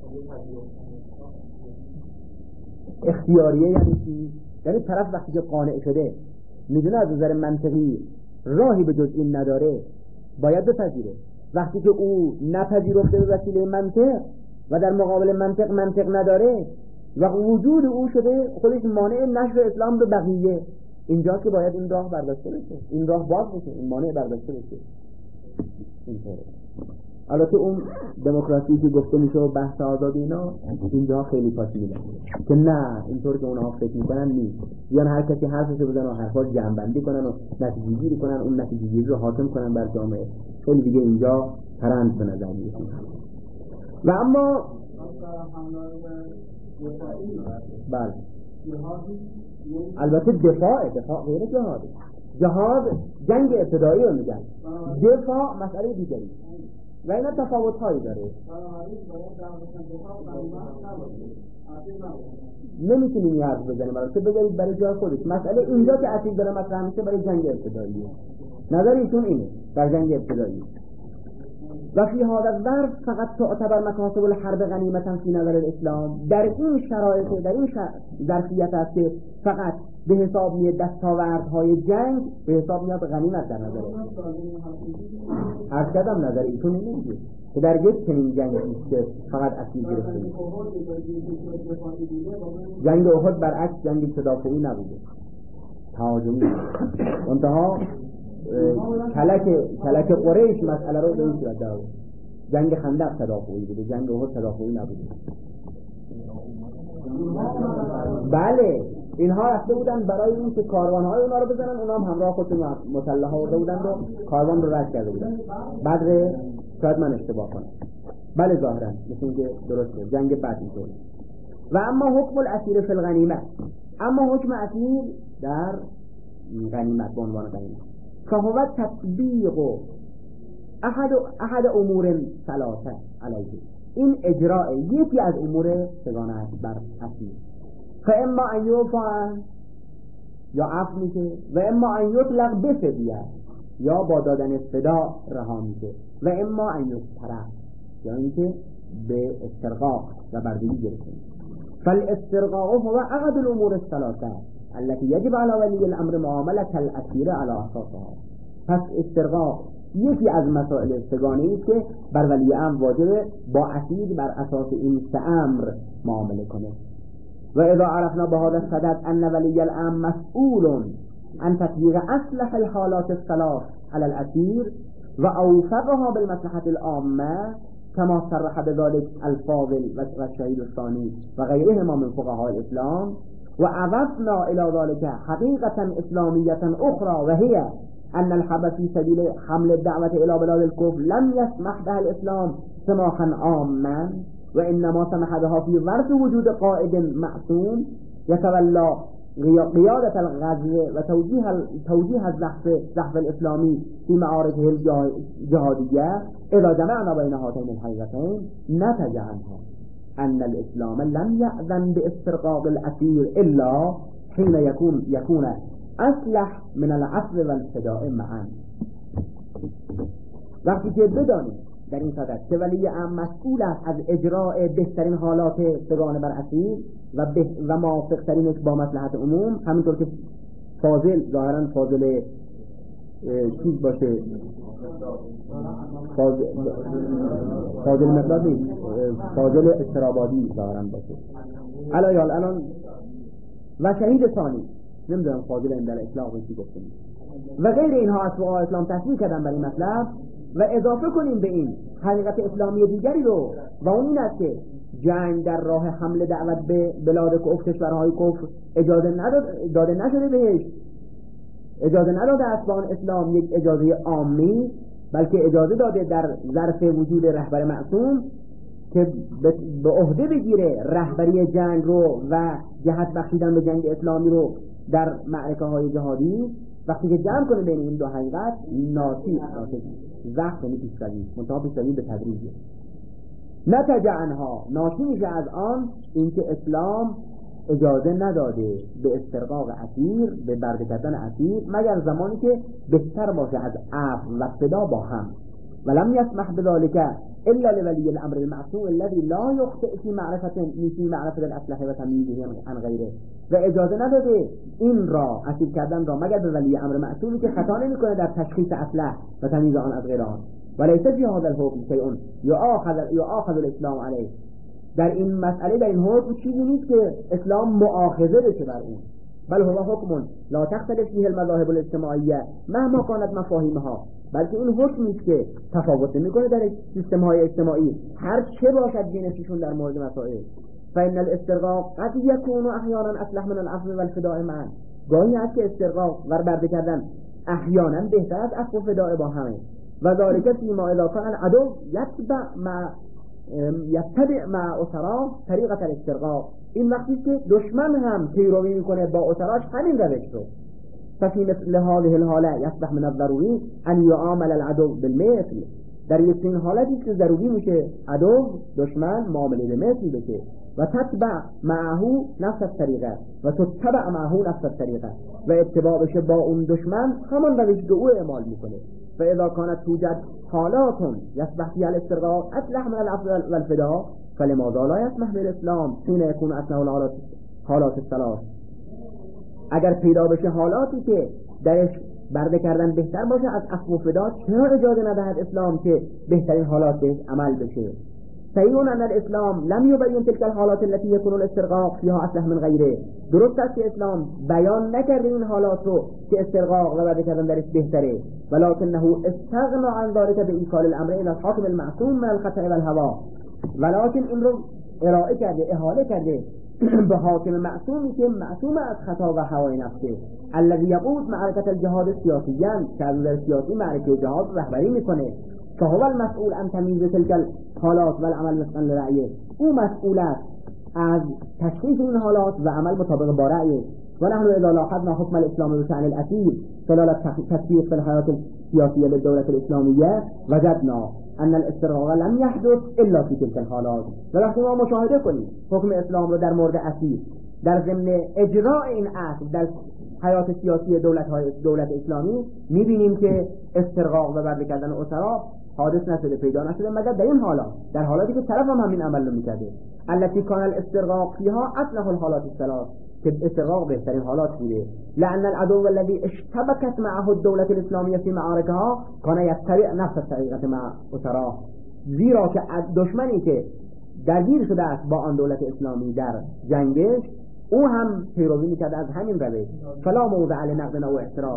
اختیاریه یعنی چی؟ یعنی طرف وقتی که قانع شده میدونه از نظر منطقی راهی به جز این نداره باید بپذیره. وقتی که او نپذیرفته به وسیله منطق و در مقابل منطق نداره و وجود او شده خودش مانع نشر اسلام به بقیه، اینجا که باید این راه برداشته بشه، این راه باز بشه، این مانع برداشته بشه. اینطوره. البته اون دموکراسی که گفته میشه و بحث آزادی اینا اینجا خیلی پاسی میدن که نه اینطور که اونها فکر میکنن نیست، بیان هر کسی حرفشو بزنه و حرفاش جمع‌بندی کنن و نتیجه گیری کنن، اون نتیجه گیری رو حاکم کنن بر جامعه. خیلی دیگه اینجا ترند به نظر میاد. و اما بله البته دفاع غیر جهاد. جهاد جنگ ابتدایی رو میگن، دفاع مسئله دیگری و اینا تفاوت هایی داره. نمیتونیم یه حرف بزنیم برای بذارید برای جای خودش. مسئله اینجا که اصیل داره مطرح میشه برای جنگ ابتدایی، نظر ایشون اینه در جنگ ابتدایی. و فی هذا الظرف فقط تعتبر مکاسب الحرب غنیمة فی نظر الاسلام. در این شرایط، در این ظرفیت است که فقط به حساب میاد دستاوردهای جنگ به حساب میاد غنیمت در نظر. از کدام نظر ایشون نمیگه که در یک چنین جنگی که فقط اسیر گرفته میشه. جنگ احد برعکس جنگ تدافعی نبوده، تهاجمی. انتها کلک قریش مسئله رو به این صورت داره. جنگ خندق تدافعی بوده، جنگ احد تدافعی نبوده. بله اینها رفته بودن برای این که کاروان‌های اونا رو بزنن، اونا هم همراه خودشون مسلح آورده بودن و کاروان رو رد کرده بودن. بدر شاید من اشتباه کنم، بله ظاهرا مثل اینکه درسته جنگ بعد اینطور. و اما حکم الاسیر فی الغنیمه، اما حکم اسیر در غنیمت به عنوان غنیمت فهو تطبیق احد امور ثلاثه علیه، این اجراء یکی از امور سگانه است بر اسیر. فاما ان یوفا یا عفو میشه و اما ان یطلق بفدیه یا با دادن فدا رها میشه و اما ان یسترق یا اینکه به استرقاق و بردگی گرفته. فالاسترقاق هو احد الامور الثلاثه التي يجب على ولي الامر معامله الاسير على اساسها. پس استرقاق یکی از مسائل سگانه است که بر ولی امر واجبه با اسیر بر اساس این سه امر معامله کنه. و اذا عرفنا بهذا الصدد ان ولي الامر مسئول عن تطبيق اصلح الحالات الثلاث على الاسير و اوفقها بالمصلحه العامه كما صرح بذلك الفاضل و الشهيد الثاني و غيرهما من فقهاء الاسلام. و اضفنا الى ذلك حقيقه اسلاميه اخرى وهي ان الحرب في سبيل حمل الدعوه الى بلاد الكفر لم يسمح بها الاسلام سماحا عاما وانما سمح بها في ظرف وجود قائد معصوم يتولى قيادة الغزو وتوجيه الزحف الإسلامي في معاركه الجهادية. إذا جمعنا بين هاتين الحقيقتين نتج عنها أن الإسلام لم يأذن باسترقاق الأسير إلا حين يكون أصلح من العفو والفداء معا. وقتی که بدانیم در این صدد که ولی امر مسئول است از اجراء بهترین حالات سگانه بر اسیر و موافق ترینش با مصلحت عموم، همینطور که فاضل ظاهرا فاضل چیز باشه، فاضل مقدار نیست، فاضل استرابادی ظاهرا باشه الان و شهید ثانی نمیدونم فاضل این در اطلاق چی گفته و غیر اینها از فقهای اسلام تصریح کردن برای مطلب. و اضافه کنیم به این حقیقت اسلامی دیگری رو و اون این است که جنگ در راه حمل دعوت به بلاد کفر، کشورهای کفر اجازه داده نشده بهش، اجازه نداده است با اسلام یک اجازه عامی، بلکه اجازه داده در ظرف وجود رهبر معصوم که به عهده بگیره رهبری جنگ رو و جهت بخشیدن به جنگ اسلامی رو در معرکه های جهادی. وقتی که جمع کنه بین این دو حقیقت ناتج وقت یعنی پیشروی، منتها پیشروی به تدریجه. نتج عنها ناشی میشه از آن اینکه اسلام اجازه نداده به استرقاق اسیر، به برده کردن اسیر، مگر زمانی که بهتر باشه از عفو و فدا با هم. ولم یسمح بذلك الا لولی الامر المعصوم الذي لا يخطئ في معرفت الاسلحه و تمییزه عن غیره. و اجازه نداده این را اسیر کردن را مگر به ولی امر معصومی که خطا نمیکنه در تشخیص اسلحه و تمییز آن از غیر آن. ولیس فی هذا الحكم شیء یؤاخذ الاسلام علیه. در این مسئله، در این حکم چیزی نیست که اسلام مؤاخذه بشه بر اون، بل هو حکم لا تختلف فيه المذاهب الاجتماعیه مهما كانت مفاهیمها. بلکه این حکمی است که تفاوت نمیکنه در سیستم های اجتماعی هر چه باشد جنسیشون در مورد مسائل. فإن الاسترقاق قد يكون احيانا اصلح من العفو والفداء معا. گاهی هست که استرقاق و برده کردن احیانا بهتر از عفو و فداء با همه. و ذلك فيما اذا كان العدو یتبع مع اسرا طریقه الاسترقاق. این وقتی که دشمن هم پیروی میکنه با اسراش همین روش رو. ففي مثل هذه الحاله يصبح من الضروري ان يعامل العدو بالمثل. در این حالتی که ضروری میشه عدو دشمن معامله به مثل بشه. و تتبع معه نفس الطریقه و تتبع معه نفس الطریقه، و اتباع بشه با اون دشمن همان روش که او اعمال میکنه. فاذا كانت توجد حالات يصبح فيها الاسترقاق اصلح من العفو والفداء فلماذا لا يسمح بالاسلام حين يكون اصلح حالات الثلاث. اگر پیدا بشه حالاتی که درش برده کردن بهتر باشه از عفو و فدا، چرا اجازه ندهد اسلام که بهترین حالات بهش عمل بشه؟ صحیح ان الاسلام لم يبين تلك الحالات التي يكون الاسترقاق فيها اصلح من غيره. درست است که اسلام بیان نکرده این حالات رو که استرقاق و برده کردن درش بهتره، ولكنه استغنى عن ذلك بإيصال الامر الى الحاكم المعصوم من الخطأ والهوى. ولكن این رو ارائه کرده، احاله کرده به حاکم معصومی که معصوم از خطا و هوای نفسه، الذي يقود معركة الجهاد السياسيا، که از نظر سیاسی معرکه جهاد رهبری میکنه. فهو المسئول عن تمییز تلك الحالات والعمل وفقا لرأیه. او مسئول است از تشخیص این حالات و عمل مطابق با رأیه. و نحن اذا لاحظنا حكم الاسلام بشأن الاسير خلال التطبيق في الحياة السياسية للدولة الاسلامية وجدنا ان الاسترقاق لم يحدث الا في تلك الحالات. و وقتی ما مشاهده کنیم حکم اسلام رو در مورد اسیر در ضمن اجراء این اصل در حیات سیاسی دولت اسلامی، میبینیم که استرقاق و برده کردن اسرا حادث نشده، پیدا نشده، مگر در این حالات، در حالاتی که طرف هم همین عمل رو میکرده. التي كان الاسترقاق فيها اصلح الحالات الثلاث، که استرقاق بهترین حالات بوده. لأن العدو الذي اشتبكت معه الدولة الإسلامية في معاركها كان يتبع نفس الطريقة مع أسراه. زیرا که دشمنی که درگیر شده است با آن دولت اسلامی در جنگش، او هم پیروی میکرده از همین روش. فلا موضع لنقد و اعتراض.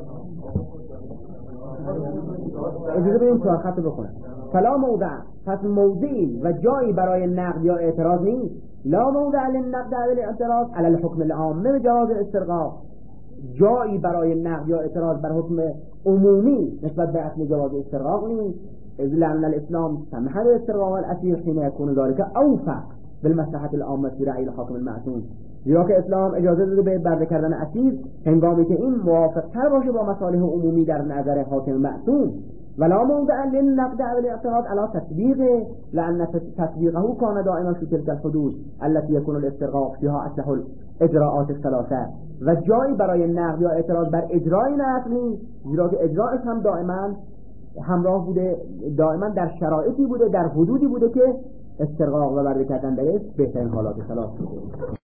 اجازه بدین چهار خط بخونم. فلا موضع، پس موضعی و جایی برای نقد یا اعتراض نیست. لا موضع للنقد و الاعتراض على الحكم العام بجواز الاسترقاق. جایی برای نقد یا اعتراض بر حکم عمومی نسبت به اصل جواز استرقاق نیست. لأن الإسلام سمح بالاسترقاق الأسير حين يكون ذلك أوفق بالمصلحة العامة في رأي الحاكم المعصوم. زیرا که اسلام اجازه داده به برده کردن اسیر هنگامی که این موافق تر باشه با مصالح عمومی در نظر حاکم معصوم. ولا موضع للنقد او الاعتراض على تطبيقه لأن تطبيقه كان دائما في تلك الحدود التي يكون الاسترقاق فيها اصلح الاجراءات الثلاثه. و جایی برای نقد یا اعتراض بر اجرای این اصل نیست، زیرا که اجرایش هم دائما همراه بوده، دائما در شرایطی بوده، در حدودی بوده که استرقاق و برده کردن درش بهترین حالات ثلاث بوده.